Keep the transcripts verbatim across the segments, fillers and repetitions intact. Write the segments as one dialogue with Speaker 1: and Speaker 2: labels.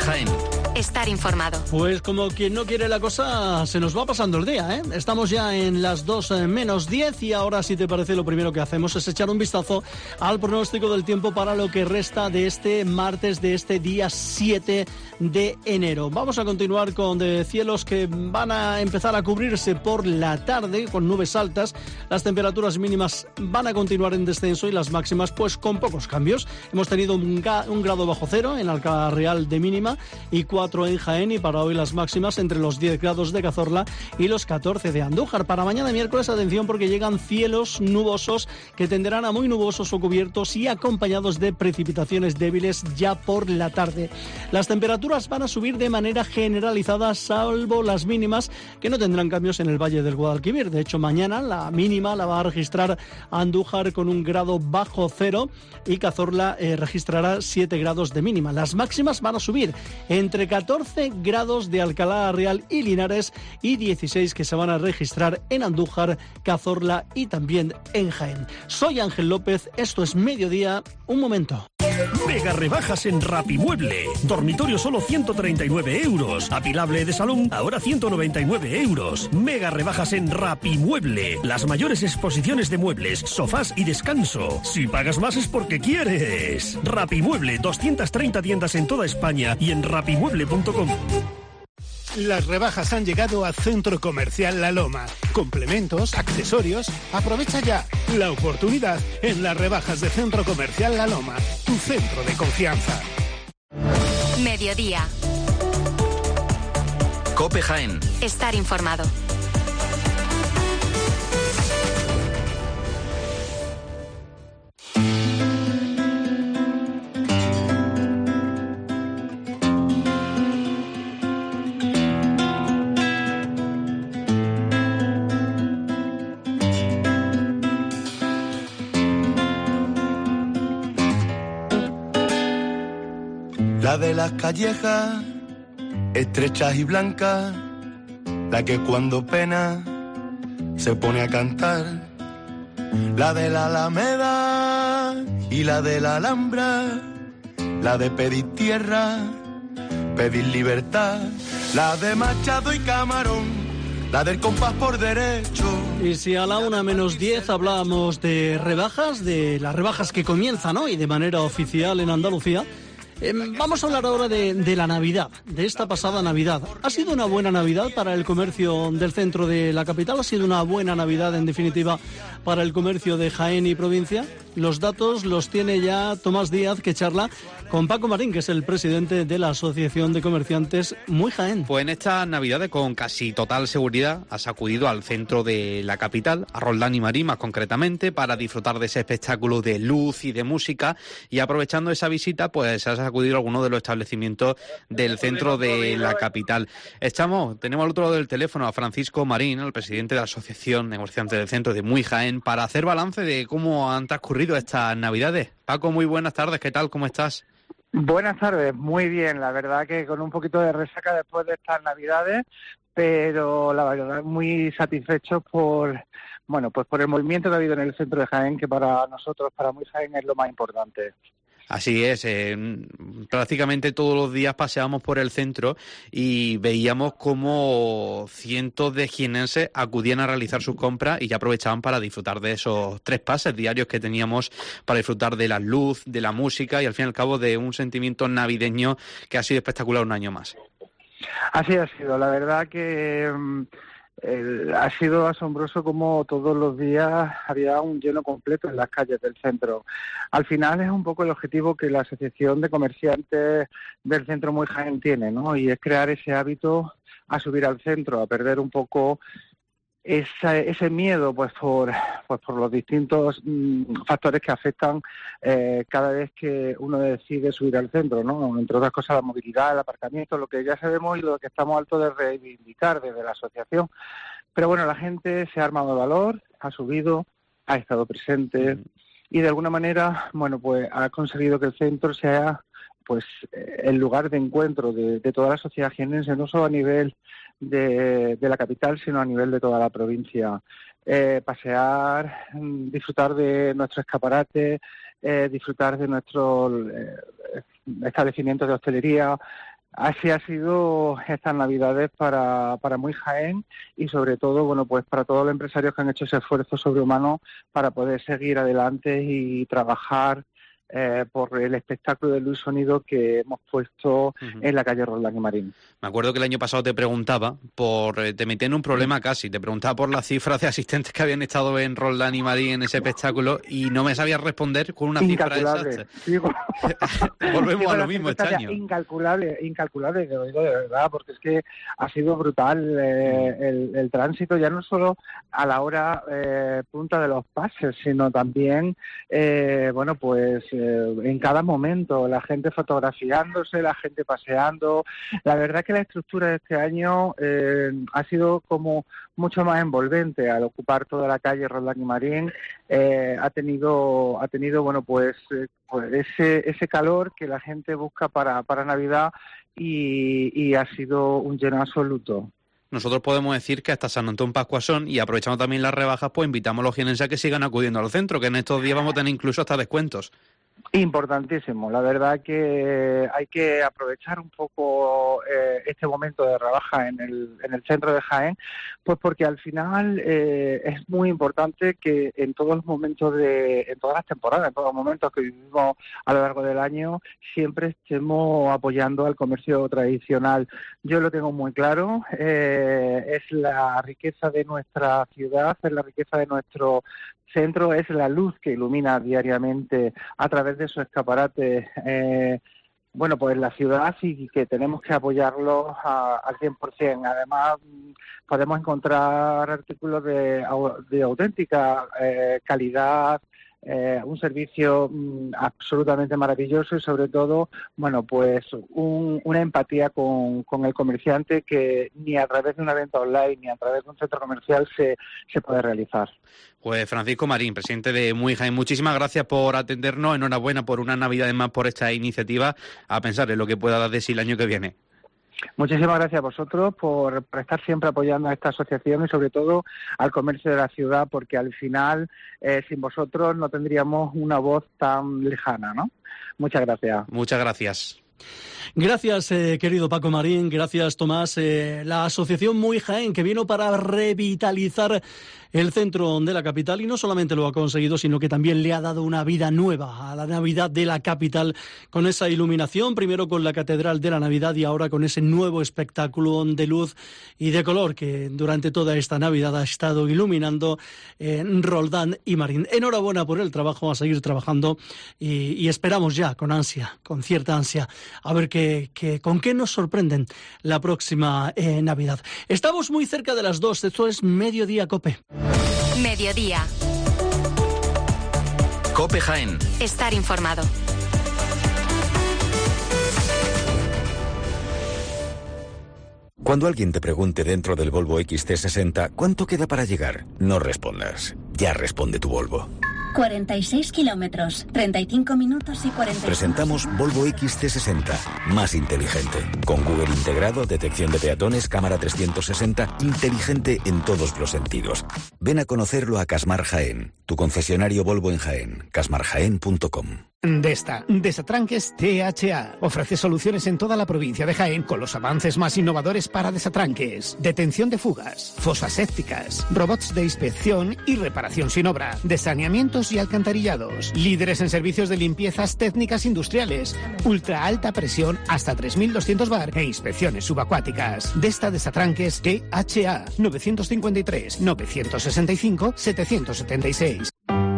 Speaker 1: Jaén.
Speaker 2: Estar informado.
Speaker 3: Pues como quien no quiere la cosa, se nos va pasando el día, ¿eh? Estamos ya en las dos menos diez y ahora, si te parece, lo primero que hacemos es echar un vistazo al pronóstico del tiempo para lo que resta de este martes, de este día siete de enero. Vamos a continuar con de cielos que van a empezar a cubrirse por la tarde con nubes altas. Las temperaturas mínimas van a continuar en descenso y las máximas pues con pocos cambios. Hemos tenido un, ga- un grado bajo cero en Alcalá Real de mínima y cuatro en Jaén, y para hoy las máximas entre los diez grados de Cazorla y los catorce de Andújar. Para mañana miércoles, atención, porque llegan cielos nubosos que tenderán a muy nubosos o cubiertos y acompañados de precipitaciones débiles ya por la tarde. Las temperaturas van a subir de manera generalizada, salvo las mínimas, que no tendrán cambios en el Valle del Guadalquivir. De hecho, mañana la mínima la va a registrar Andújar con un grado bajo cero y Cazorla eh, registrará siete grados de mínima. Las máximas van a subir entre catorce grados de Alcalá Real y Linares y dieciséis que se van a registrar en Andújar, Cazorla y también en Jaén. Soy Ángel López, esto es Mediodía, un momento.
Speaker 4: Mega rebajas en Rapimueble. Dormitorio solo ciento treinta y nueve euros. Apilable de salón ahora ciento noventa y nueve euros. Mega rebajas en Rapimueble. Las mayores exposiciones de muebles, sofás y descanso. Si pagas más es porque quieres. Rapimueble, doscientas treinta tiendas en toda España y en rapimueble punto com.
Speaker 5: Las rebajas han llegado a Centro Comercial La Loma. Complementos, accesorios. Aprovecha ya la oportunidad en las rebajas de Centro Comercial La Loma, tu centro de confianza.
Speaker 2: Mediodía.
Speaker 1: COPE Jaén.
Speaker 2: Estar informado.
Speaker 6: La de las callejas, estrechas y blancas, la que cuando pena se pone a cantar. La de la Alameda y la de la Alhambra, la de pedir tierra, pedir libertad. La de Machado y Camarón, la del compás por derecho.
Speaker 3: Y si a la una menos diez hablábamos de rebajas, de las rebajas que comienzan hoy de manera oficial en Andalucía, Eh, vamos a hablar ahora de, de la Navidad, de esta pasada Navidad. ¿Ha sido una buena Navidad para el comercio del centro de la capital? ¿Ha sido una buena Navidad, en definitiva, para el comercio de Jaén y provincia? Los datos los tiene ya Tomás Díaz, que charla con Paco Marín, que es el presidente de la Asociación de Comerciantes Muy Jaén.
Speaker 7: Pues en estas Navidades, con casi total seguridad, has acudido al centro de la capital, a Roldán y Marín más concretamente, para disfrutar de ese espectáculo de luz y de música, y aprovechando esa visita, pues has acudido a alguno de los establecimientos del centro de la capital. Estamos, tenemos al otro lado del teléfono a Francisco Marín, el presidente de la Asociación de Comerciantes del Centro de Muy Jaén, para hacer balance de cómo han transcurrido estas Navidades. Paco, muy buenas tardes, ¿qué tal? ¿Cómo estás?
Speaker 8: Buenas tardes, muy bien, la verdad que con un poquito de resaca después de estas Navidades, pero la verdad muy satisfechos por, bueno, pues por el movimiento que ha habido en el centro de Jaén, que para nosotros, para Muy Jaén, es lo más importante.
Speaker 7: Así es, eh, prácticamente todos los días paseábamos por el centro y veíamos cómo cientos de jienenses acudían a realizar sus compras y ya aprovechaban para disfrutar de esos tres pases diarios que teníamos para disfrutar de la luz, de la música y al fin y al cabo de un sentimiento navideño que ha sido espectacular un año más.
Speaker 8: Así ha sido, la verdad que Eh, ha sido asombroso como todos los días había un lleno completo en las calles del centro. Al final es un poco el objetivo que la Asociación de Comerciantes del Centro Muy Jaén tiene, ¿no? Y es crear ese hábito a subir al centro, a perder un poco esa, ese miedo pues por, pues por los distintos mmm, factores que afectan eh, cada vez que uno decide subir al centro, ¿no? Entre otras cosas la movilidad, el aparcamiento, lo que ya sabemos y lo que estamos hartos de reivindicar desde la asociación. Pero bueno, la gente se ha armado de valor, ha subido, ha estado presente y de alguna manera, bueno, pues ha conseguido que el centro sea pues el lugar de encuentro de, de toda la sociedad jienense, no solo a nivel de, de la capital, sino a nivel de toda la provincia. Eh, pasear, disfrutar de nuestro escaparate, eh, disfrutar de nuestros eh, establecimientos de hostelería. así ha sido estas Navidades para, para Muy Jaén y sobre todo, bueno, pues para todos los empresarios que han hecho ese esfuerzo sobrehumano para poder seguir adelante y trabajar Eh, por el espectáculo de luz y sonido que hemos puesto uh-huh. en la calle Roldán y Marín.
Speaker 7: Me acuerdo que el año pasado te preguntaba, por te metí en un problema casi, te preguntaba por las cifras de asistentes que habían estado en Roldán y Marín en ese espectáculo y no me sabías responder con una cifra exacta.
Speaker 8: Digo,
Speaker 7: Volvemos
Speaker 8: digo,
Speaker 7: a lo mismo este año.
Speaker 8: Incalculable, incalculable, te lo digo de verdad, porque es que ha sido brutal eh, el, el tránsito, ya no solo a la hora eh, punta de los pases, sino también, eh, bueno, pues en cada momento, la gente fotografiándose, la gente paseando. La verdad que la estructura de este año eh, ha sido como mucho más envolvente al ocupar toda la calle Roldán y Marín. Eh, ha tenido, ha tenido bueno, pues, eh, pues ese ese calor que la gente busca para, para Navidad y, y ha sido un lleno absoluto.
Speaker 7: Nosotros podemos decir que hasta San Antón Pascuasón, y aprovechando también las rebajas, pues invitamos a los jienenses a que sigan acudiendo al centro, que en estos días vamos a tener incluso hasta descuentos.
Speaker 8: Importantísimo, la verdad que hay que aprovechar un poco eh, este momento de rebaja en el, en el centro de Jaén, pues porque al final eh, es muy importante que en todos los momentos de, en todas las temporadas, en todos los momentos que vivimos a lo largo del año, siempre estemos apoyando al comercio tradicional. Yo lo tengo muy claro, eh, es la riqueza de nuestra ciudad, es la riqueza de nuestro centro, es la luz que ilumina diariamente a través de esos escaparates, eh, bueno, pues la ciudad, y que tenemos que apoyarlos a, al cien por ciento. Además, podemos encontrar artículos de, de auténtica eh, calidad, eh, un servicio mm, absolutamente maravilloso y sobre todo, bueno, pues un, una empatía con, con el comerciante que ni a través de una venta online ni a través de un centro comercial se, se puede realizar.
Speaker 7: Pues Francisco Marín, presidente de Muy Jaén, muchísimas gracias por atendernos, enhorabuena por una Navidad más por esta iniciativa, a pensar en lo que pueda dar de sí el año que viene.
Speaker 8: Muchísimas gracias a vosotros por, por estar siempre apoyando a esta asociación y sobre todo al comercio de la ciudad, porque al final eh, sin vosotros no tendríamos una voz tan lejana, ¿no? Muchas gracias.
Speaker 7: Muchas gracias.
Speaker 3: Gracias, eh, querido Paco Marín, gracias, Tomás. Eh, la asociación Muy Jaén, que vino para revitalizar el centro de la capital, y no solamente lo ha conseguido, sino que también le ha dado una vida nueva a la Navidad de la capital, con esa iluminación, primero con la Catedral de la Navidad y ahora con ese nuevo espectáculo de luz y de color que durante toda esta Navidad ha estado iluminando en Roldán y Marín. Enhorabuena por el trabajo, a seguir trabajando y, y esperamos ya con ansia, con cierta ansia, a ver que, que, con qué nos sorprenden la próxima eh, Navidad. Estamos muy cerca de las dos, esto es Mediodía Cope.
Speaker 2: Mediodía.
Speaker 1: Cope Jaén.
Speaker 2: Estar informado.
Speaker 1: Cuando alguien te pregunte dentro del Volvo X C sesenta ¿cuánto queda para llegar? No respondas. Ya responde tu Volvo.
Speaker 9: cuarenta y seis kilómetros, treinta y cinco minutos y cuarenta y cinco.
Speaker 1: Presentamos Volvo X C sesenta, más inteligente. Con Google integrado, detección de peatones, cámara trescientos sesenta, inteligente en todos los sentidos. Ven a conocerlo a Casmar Jaén, tu concesionario Volvo en Jaén, casmar jaén punto com.
Speaker 5: Desta, Desatranques T H A. Ofrece soluciones en toda la provincia de Jaén con los avances más innovadores para desatranques, detención de fugas, fosas sépticas, robots de inspección y reparación sin obra, de saneamientos y alcantarillados, líderes en servicios de limpiezas técnicas industriales, ultra alta presión hasta tres mil doscientos bar e inspecciones subacuáticas. Desta, Desatranques T H A. nueve cinco tres, nueve seis cinco, siete siete seis.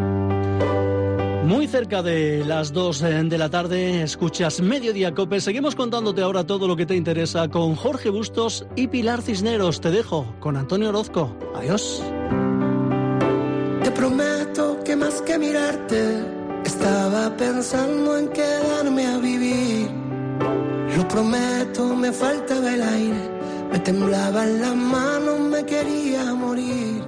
Speaker 3: Muy cerca de las dos de la tarde, escuchas Mediodía Cope. Seguimos contándote ahora todo lo que te interesa con Jorge Bustos y Pilar Cisneros. Te dejo con Antonio Orozco. Adiós.
Speaker 10: Te prometo que más que mirarte, estaba pensando en quedarme a vivir. Lo prometo, me faltaba el aire, me temblaban las manos, me quería morir.